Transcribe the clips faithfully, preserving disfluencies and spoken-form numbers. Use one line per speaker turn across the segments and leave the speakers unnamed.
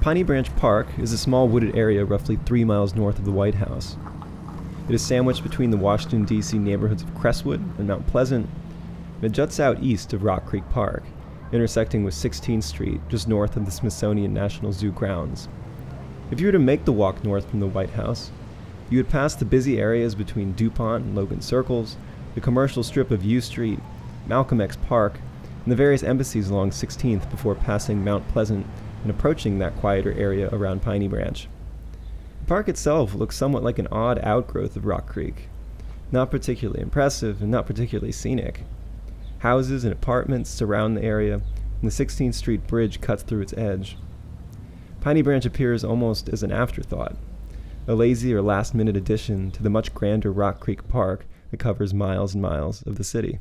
Piney Branch Park is a small wooded area roughly three miles north of the White House. It is sandwiched between the Washington, D C neighborhoods of Crestwood and Mount Pleasant, and it juts out east of Rock Creek Park, intersecting with sixteenth Street just north of the Smithsonian National Zoo grounds. If you were to make the walk north from the White House, you would pass the busy areas between DuPont and Logan Circles, the commercial strip of U Street, Malcolm X Park, and the various embassies along sixteenth before passing Mount Pleasant and approaching that quieter area around Piney Branch. The park itself looks somewhat like an odd outgrowth of Rock Creek. Not particularly impressive and not particularly scenic. Houses and apartments surround the area, and the sixteenth Street Bridge cuts through its edge. Piney Branch appears almost as an afterthought, a lazy or last-minute addition to the much grander Rock Creek Park that covers miles and miles of the city.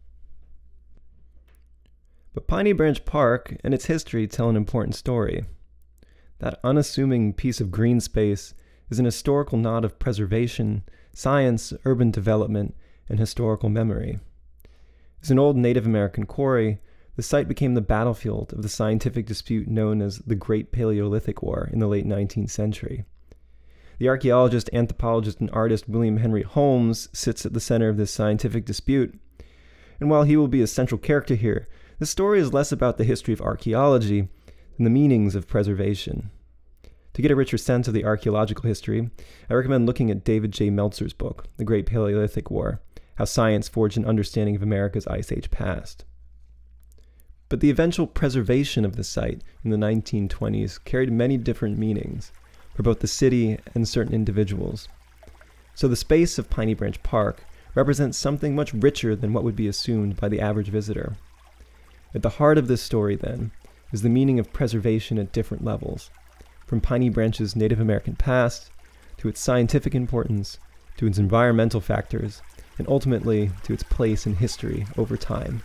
But Piney Branch Park and its history tell an important story. That unassuming piece of green space is an historical nod of preservation, science, urban development, and historical memory. As an old Native American quarry, the site became the battlefield of the scientific dispute known as the Great Paleolithic War in the late nineteenth century. The archaeologist, anthropologist, and artist William Henry Holmes sits at the center of this scientific dispute. And while he will be a central character here, the story is less about the history of archaeology than the meanings of preservation. To get a richer sense of the archaeological history, I recommend looking at David J. Meltzer's book, The Great Paleolithic War, How Science Forged an Understanding of America's Ice Age Past. But the eventual preservation of the site in the nineteen twenties carried many different meanings for both the city and certain individuals. So the space of Piney Branch Park represents something much richer than what would be assumed by the average visitor. At the heart of this story, then, is the meaning of preservation at different levels, from Piney Branch's Native American past, to its scientific importance, to its environmental factors, and ultimately to its place in history over time.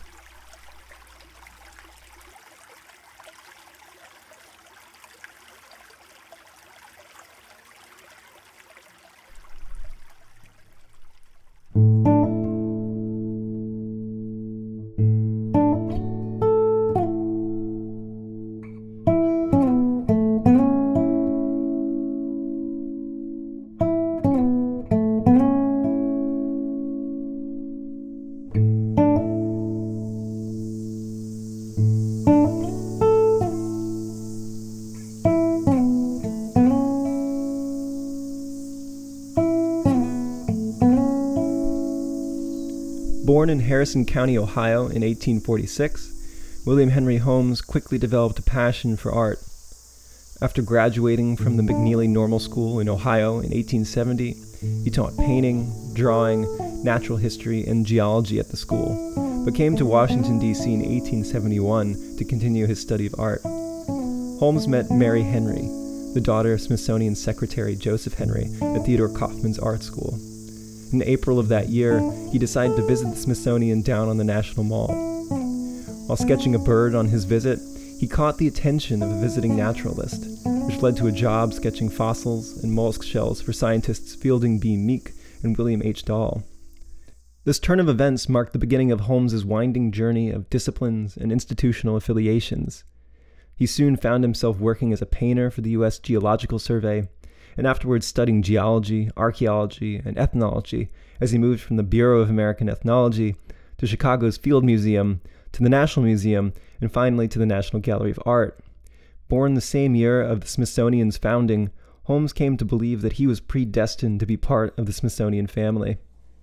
Born in Harrison County, Ohio in eighteen forty-six, William Henry Holmes quickly developed a passion for art. After graduating from the McNeely Normal School in Ohio in eighteen seventy, he taught painting, drawing, natural history, and geology at the school, but came to Washington, D C in eighteen seventy-one to continue his study of art. Holmes met Mary Henry, the daughter of Smithsonian Secretary Joseph Henry, at Theodore Kaufman's art school. In April of that year, he decided to visit the Smithsonian down on the National Mall. While sketching a bird on his visit, he caught the attention of a visiting naturalist, which led to a job sketching fossils and mollusk shells for scientists Fielding B. Meek and William H. Dahl. This turn of events marked the beginning of Holmes's winding journey of disciplines and institutional affiliations. He soon found himself working as a painter for the U S Geological Survey, and afterwards studying geology, archaeology, and ethnology as he moved from the Bureau of American Ethnology to Chicago's Field Museum, to the National Museum, and finally to the National Gallery of Art. Born the same year of the Smithsonian's founding, Holmes came to believe that he was predestined to be part of the Smithsonian family.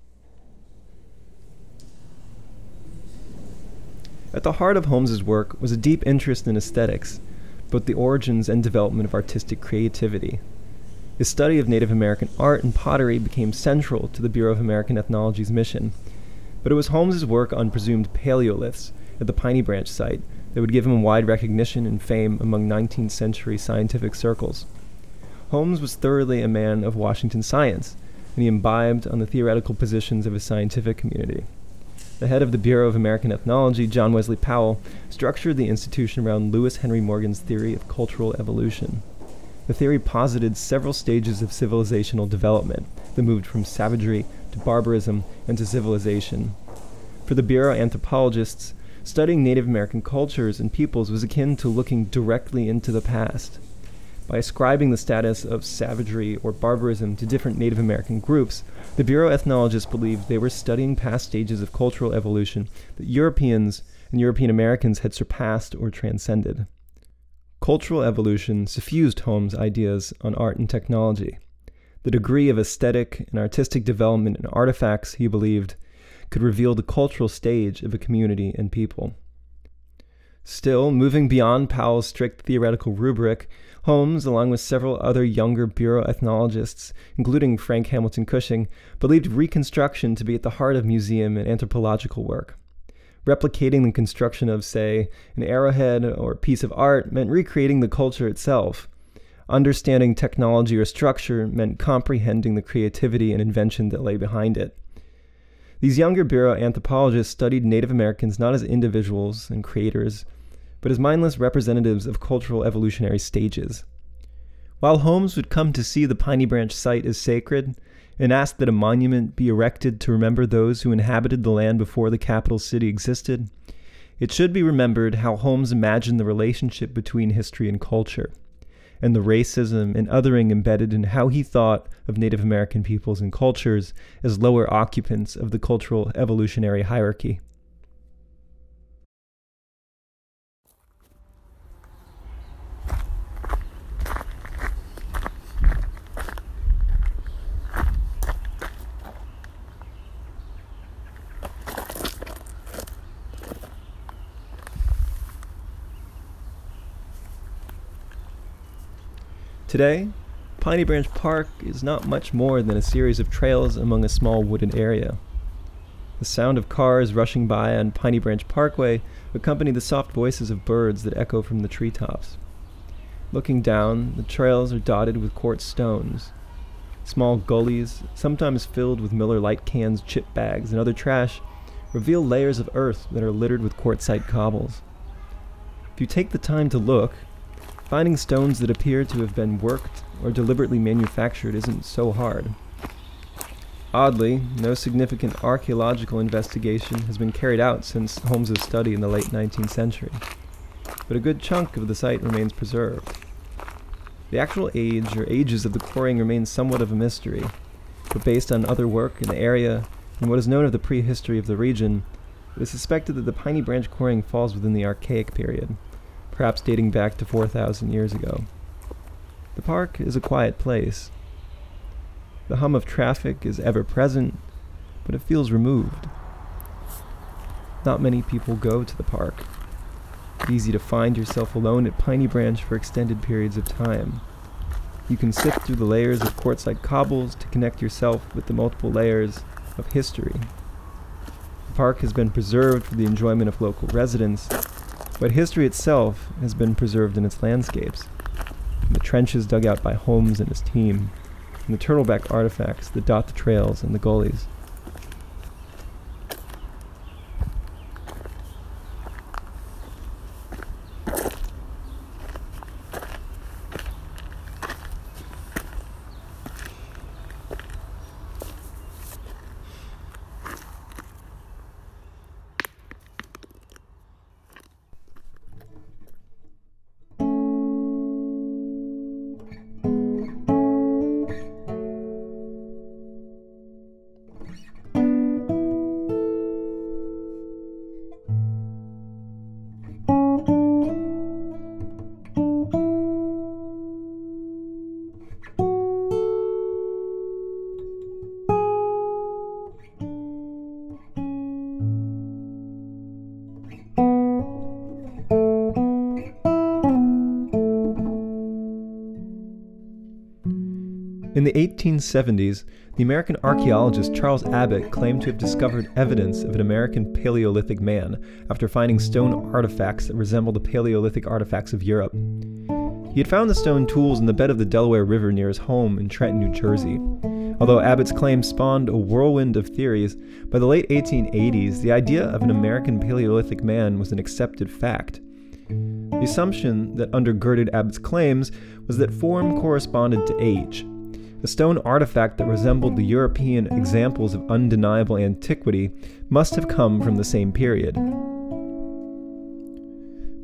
At the heart of Holmes's work was a deep interest in aesthetics, both the origins and development of artistic creativity. His study of Native American art and pottery became central to the Bureau of American Ethnology's mission, but it was Holmes's work on presumed paleoliths at the Piney Branch site that would give him wide recognition and fame among nineteenth century scientific circles. Holmes was thoroughly a man of Washington science, and he imbibed on the theoretical positions of his scientific community. The head of the Bureau of American Ethnology, John Wesley Powell, structured the institution around Lewis Henry Morgan's theory of cultural evolution. The theory posited several stages of civilizational development that moved from savagery to barbarism and to civilization. For the Bureau anthropologists, studying Native American cultures and peoples was akin to looking directly into the past. By ascribing the status of savagery or barbarism to different Native American groups, the Bureau ethnologists believed they were studying past stages of cultural evolution that Europeans and European Americans had surpassed or transcended. Cultural evolution suffused Holmes' ideas on art and technology. The degree of aesthetic and artistic development in artifacts, he believed, could reveal the cultural stage of a community and people. Still, moving beyond Powell's strict theoretical rubric, Holmes, along with several other younger Bureau ethnologists, including Frank Hamilton Cushing, believed Reconstruction to be at the heart of museum and anthropological work. Replicating the construction of, say, an arrowhead or piece of art meant recreating the culture itself. Understanding technology or structure meant comprehending the creativity and invention that lay behind it. These younger Bureau anthropologists studied Native Americans not as individuals and creators, but as mindless representatives of cultural evolutionary stages. While Holmes would come to see the Piney Branch site as sacred and ask that a monument be erected to remember those who inhabited the land before the capital city existed, it should be remembered how Holmes imagined the relationship between history and culture, and the racism and othering embedded in how he thought of Native American peoples and cultures as lower occupants of the cultural evolutionary hierarchy. Today, Piney Branch Park is not much more than a series of trails among a small wooded area. The sound of cars rushing by on Piney Branch Parkway accompany the soft voices of birds that echo from the treetops. Looking down, the trails are dotted with quartz stones. Small gullies, sometimes filled with Miller Lite cans, chip bags, and other trash, reveal layers of earth that are littered with quartzite cobbles. If you take the time to look, finding stones that appear to have been worked or deliberately manufactured isn't so hard. Oddly, no significant archaeological investigation has been carried out since Holmes' study in the late nineteenth century, but a good chunk of the site remains preserved. The actual age or ages of the quarrying remain somewhat of a mystery, but based on other work in the area and what is known of the prehistory of the region, it is suspected that the Piney Branch quarrying falls within the Archaic period, perhaps dating back to four thousand years ago. The park is a quiet place. The hum of traffic is ever present, but it feels removed. Not many people go to the park. It's easy to find yourself alone at Piney Branch for extended periods of time. You can sift through the layers of quartzite cobbles to connect yourself with the multiple layers of history. The park has been preserved for the enjoyment of local residents, but history itself has been preserved in its landscapes, in the trenches dug out by Holmes and his team, and the turtleback artifacts that dot the trails and the gullies. In the eighteen seventies, the American archaeologist Charles Abbott claimed to have discovered evidence of an American Paleolithic man after finding stone artifacts that resembled the Paleolithic artifacts of Europe. He had found the stone tools in the bed of the Delaware River near his home in Trenton, New Jersey. Although Abbott's claim spawned a whirlwind of theories, by the late eighteen eighties, the idea of an American Paleolithic man was an accepted fact. The assumption that undergirded Abbott's claims was that form corresponded to age. A stone artifact that resembled the European examples of undeniable antiquity must have come from the same period.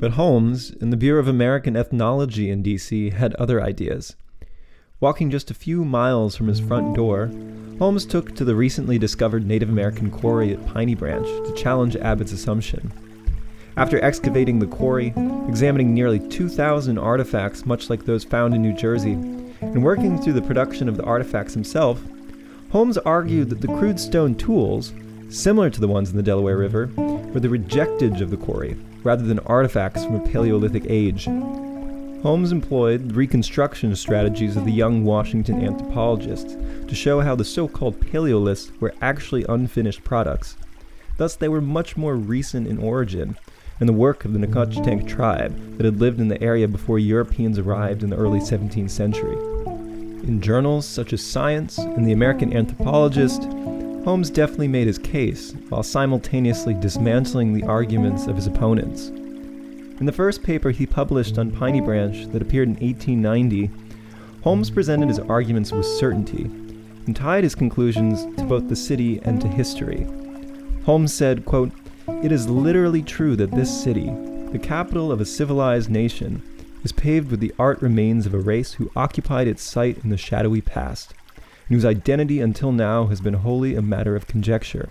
But Holmes and the Bureau of American Ethnology in D C had other ideas. Walking just a few miles from his front door, Holmes took to the recently discovered Native American quarry at Piney Branch to challenge Abbott's assumption. After excavating the quarry, examining nearly two thousand artifacts much like those found in New Jersey, and working through the production of the artifacts himself, Holmes argued that the crude stone tools, similar to the ones in the Delaware River, were the rejectage of the quarry, rather than artifacts from a Paleolithic age. Holmes employed the reconstruction strategies of the young Washington anthropologists to show how the so-called Paleoliths were actually unfinished products. Thus, they were much more recent in origin, and the work of the Nacotchtank tribe that had lived in the area before Europeans arrived in the early seventeenth century. In journals such as Science and the American Anthropologist, Holmes definitely made his case, while simultaneously dismantling the arguments of his opponents. In the first paper he published on Piney Branch that appeared in eighteen ninety, Holmes presented his arguments with certainty, and tied his conclusions to both the city and to history. Holmes said, quote, "It is literally true that this city, the capital of a civilized nation, is paved with the art remains of a race who occupied its site in the shadowy past, and whose identity until now has been wholly a matter of conjecture."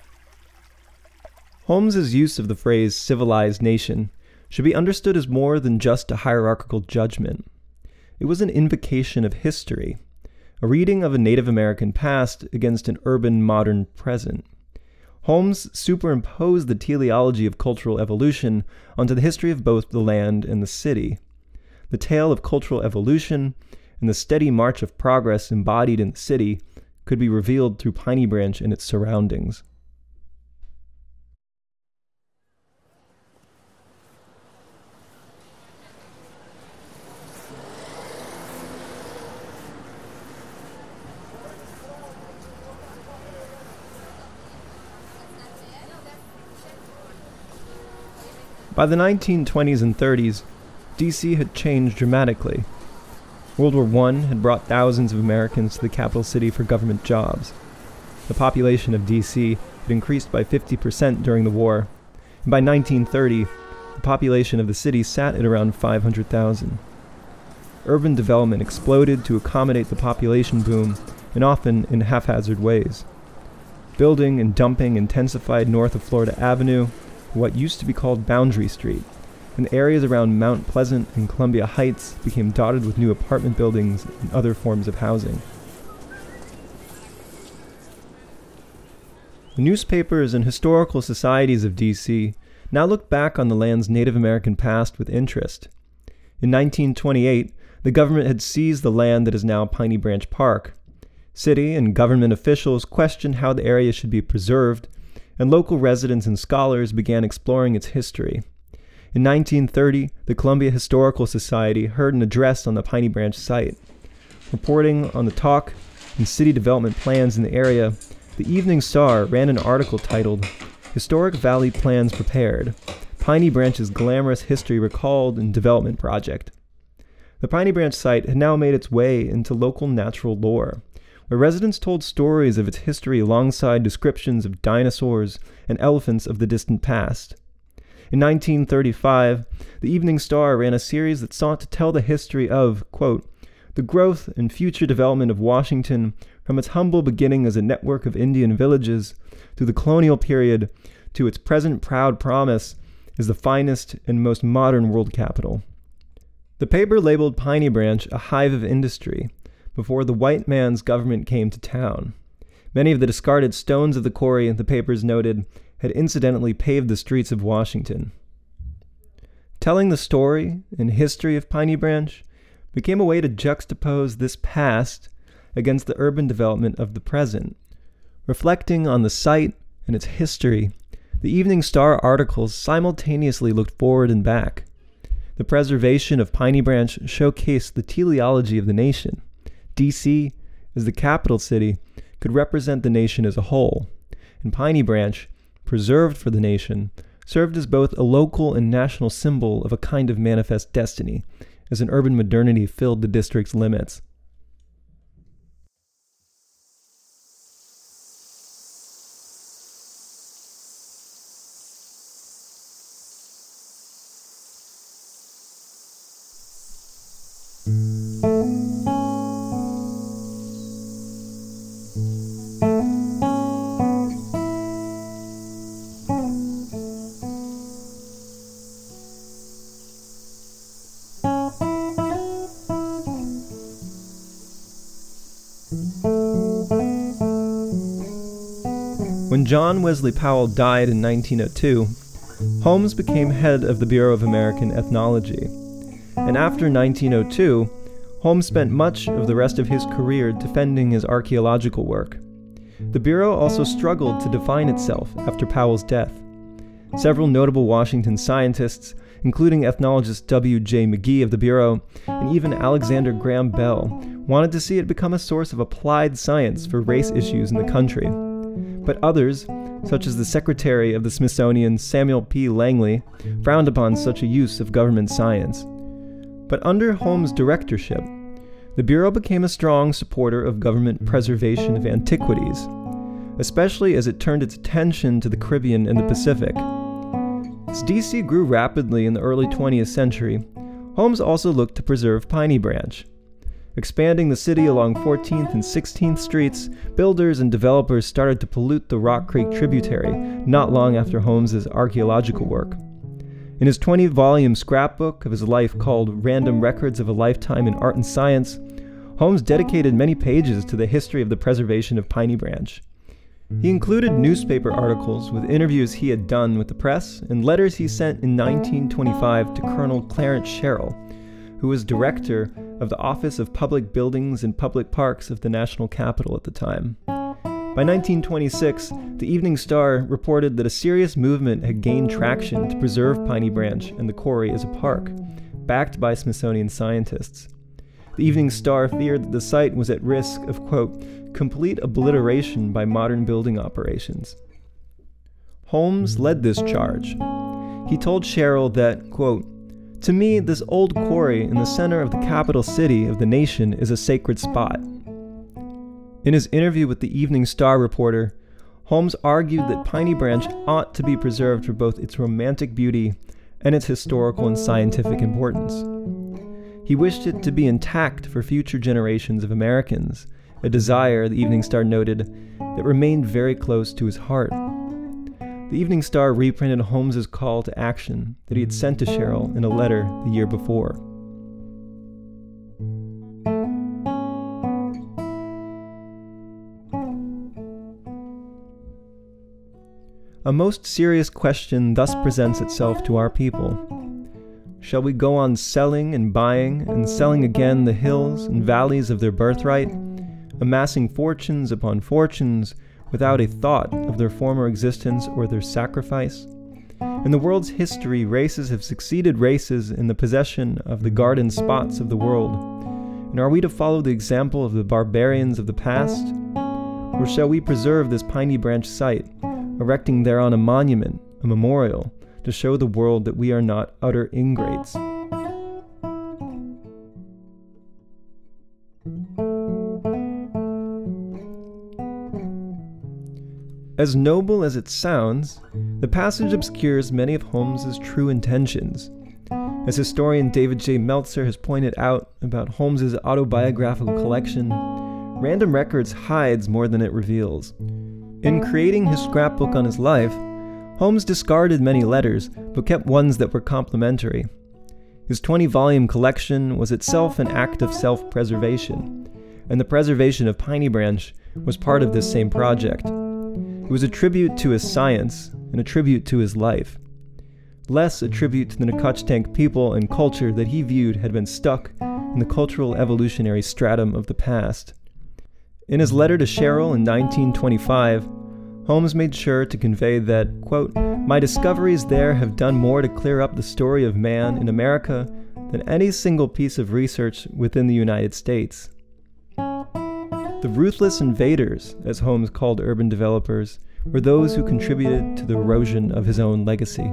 Holmes's use of the phrase civilized nation should be understood as more than just a hierarchical judgment. It was an invocation of history, a reading of a Native American past against an urban modern present. Holmes superimposed the teleology of cultural evolution onto the history of both the land and the city. The tale of cultural evolution and the steady march of progress embodied in the city could be revealed through Piney Branch and its surroundings. By the nineteen twenties and thirties, D C had changed dramatically. World War One had brought thousands of Americans to the capital city for government jobs. The population of D C had increased by fifty percent during the war, and by nineteen thirty, the population of the city sat at around five hundred thousand. Urban development exploded to accommodate the population boom, and often in haphazard ways. Building and dumping intensified north of Florida Avenue, what used to be called Boundary Street, and areas around Mount Pleasant and Columbia Heights became dotted with new apartment buildings and other forms of housing. The newspapers and historical societies of D C now look back on the land's Native American past with interest. In nineteen twenty-eight, the government had seized the land that is now Piney Branch Park. City and government officials questioned how the area should be preserved, and local residents and scholars began exploring its history. In nineteen thirty, the Columbia Historical Society heard an address on the Piney Branch site. Reporting on the talk and city development plans in the area, the Evening Star ran an article titled, "Historic Valley Plans Prepared, Piney Branch's Glamorous History Recalled and Development Project." The Piney Branch site had now made its way into local natural lore, where residents told stories of its history alongside descriptions of dinosaurs and elephants of the distant past. In nineteen thirty-five, the Evening Star ran a series that sought to tell the history of, quote, "the growth and future development of Washington from its humble beginning as a network of Indian villages through the colonial period to its present proud promise as the finest and most modern world capital." The paper labeled Piney Branch a hive of industry before the white man's government came to town. Many of the discarded stones of the quarry, the papers noted, had incidentally paved the streets of Washington. Telling the story and history of Piney Branch became a way to juxtapose this past against the urban development of the present. Reflecting on the site and its history, the Evening Star articles simultaneously looked forward and back. The preservation of Piney Branch showcased the teleology of the nation. D C, as the capital city, could represent the nation as a whole, and Piney Branch, preserved for the nation, served as both a local and national symbol of a kind of manifest destiny, as an urban modernity filled the district's limits. When John Wesley Powell died in nineteen oh two, Holmes became head of the Bureau of American Ethnology. And after nineteen oh two, Holmes spent much of the rest of his career defending his archaeological work. The Bureau also struggled to define itself after Powell's death. Several notable Washington scientists, including ethnologist W J McGee of the Bureau, and even Alexander Graham Bell, wanted to see it become a source of applied science for race issues in the country. But others, such as the Secretary of the Smithsonian Samuel P. Langley, frowned upon such a use of government science. But under Holmes' directorship, the Bureau became a strong supporter of government preservation of antiquities, especially as it turned its attention to the Caribbean and the Pacific. As D C grew rapidly in the early twentieth century, Holmes also looked to preserve Piney Branch. Expanding the city along fourteenth and sixteenth Streets, builders and developers started to pollute the Rock Creek tributary not long after Holmes's archaeological work. In his twenty-volume scrapbook of his life called Random Records of a Lifetime in Art and Science, Holmes dedicated many pages to the history of the preservation of Piney Branch. He included newspaper articles with interviews he had done with the press and letters he sent in nineteen twenty-five to Colonel Clarence Sherrill, who was director of the Office of Public Buildings and Public Parks of the National Capital at the time. By nineteen twenty-six, the Evening Star reported that a serious movement had gained traction to preserve Piney Branch and the quarry as a park, backed by Smithsonian scientists. The Evening Star feared that the site was at risk of, quote, complete obliteration by modern building operations. Holmes led this charge. He told Sherrill that, quote, to me, this old quarry in the center of the capital city of the nation is a sacred spot. In his interview with the Evening Star reporter, Holmes argued that Piney Branch ought to be preserved for both its romantic beauty and its historical and scientific importance. He wished it to be intact for future generations of Americans, a desire, the Evening Star noted, that remained very close to his heart. The Evening Star reprinted Holmes's call to action that he had sent to Sherrill in a letter the year before. A most serious question thus presents itself to our people. Shall we go on selling and buying and selling again the hills and valleys of their birthright, amassing fortunes upon fortunes without a thought of their former existence or their sacrifice? In the world's history, races have succeeded races in the possession of the garden spots of the world. And are we to follow the example of the barbarians of the past? Or shall we preserve this Piney Branch site, erecting thereon a monument, a memorial, to show the world that we are not utter ingrates? As noble as it sounds, the passage obscures many of Holmes's true intentions. As historian David J. Meltzer has pointed out about Holmes's autobiographical collection, Random Records hides more than it reveals. In creating his scrapbook on his life, Holmes discarded many letters, but kept ones that were complementary. His twenty-volume collection was itself an act of self-preservation, and the preservation of Piney Branch was part of this same project. It was a tribute to his science and a tribute to his life, less a tribute to the Nacotchtank people and culture that he viewed had been stuck in the cultural evolutionary stratum of the past. In his letter to Sherrill in nineteen twenty-five, Holmes made sure to convey that, quote, my discoveries there have done more to clear up the story of man in America than any single piece of research within the United States. The ruthless invaders, as Holmes called urban developers, were those who contributed to the erosion of his own legacy.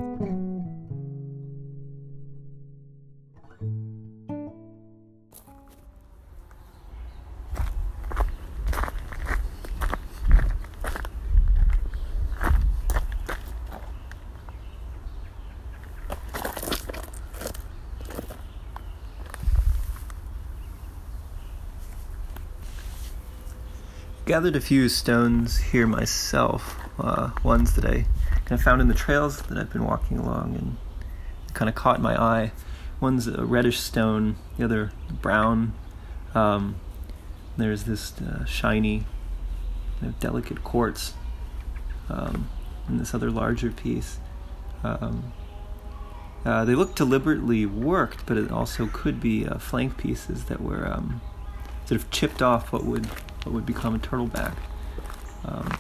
Gathered a few stones here myself, uh, ones that I kind of found in the trails that I've been walking along and kind of caught my eye. One's a reddish stone, the other brown. Um, There's this uh, shiny, kind of delicate quartz um, in this other larger piece. Um, uh, they look deliberately worked, but it also could be uh, flank pieces that were um, sort of chipped off what would what would become a turtleback. Um,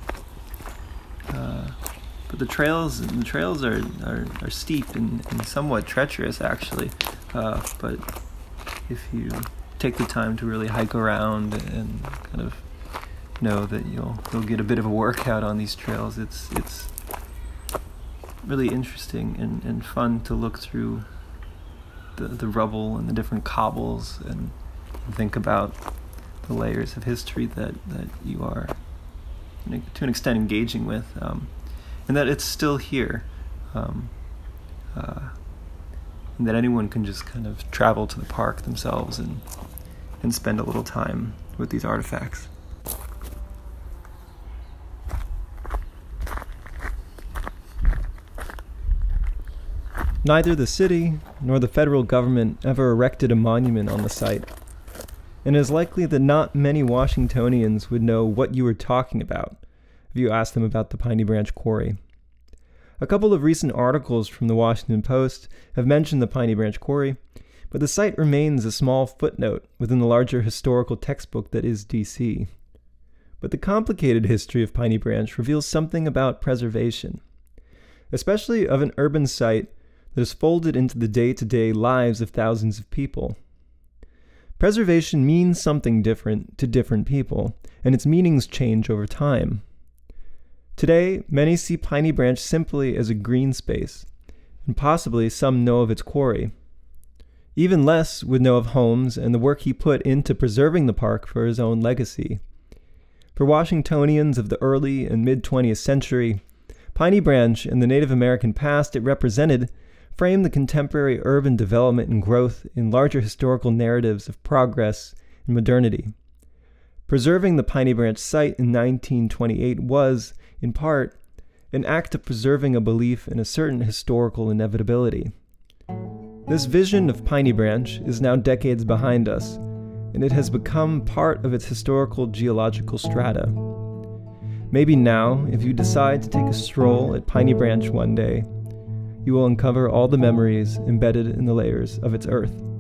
uh, but the trails the trails are are, are steep and, and somewhat treacherous, actually. Uh, but if you take the time to really hike around and kind of know that you'll you'll get a bit of a workout on these trails, it's it's really interesting and, and fun to look through the the rubble and the different cobbles and think about the layers of history that, that you are, to an extent, engaging with, um, and that it's still here, um, uh, and that anyone can just kind of travel to the park themselves and and spend a little time with these artifacts. Neither the city nor the federal government ever erected a monument on the site, and it is likely that not many Washingtonians would know what you were talking about if you asked them about the Piney Branch Quarry. A couple of recent articles from the Washington Post have mentioned the Piney Branch Quarry, but the site remains a small footnote within the larger historical textbook that is D C. But the complicated history of Piney Branch reveals something about preservation, especially of an urban site that is folded into the day-to-day lives of thousands of people. Preservation means something different to different people, and its meanings change over time. Today, many see Piney Branch simply as a green space, and possibly some know of its quarry. Even less would know of Holmes and the work he put into preserving the park for his own legacy. For Washingtonians of the early and mid-twentieth century, Piney Branch and the Native American past it represented frame the contemporary urban development and growth in larger historical narratives of progress and modernity. Preserving the Piney Branch site in nineteen twenty-eight was, in part, an act of preserving a belief in a certain historical inevitability. This vision of Piney Branch is now decades behind us, and it has become part of its historical geological strata. Maybe now, if you decide to take a stroll at Piney Branch one day, you will uncover all the memories embedded in the layers of its earth.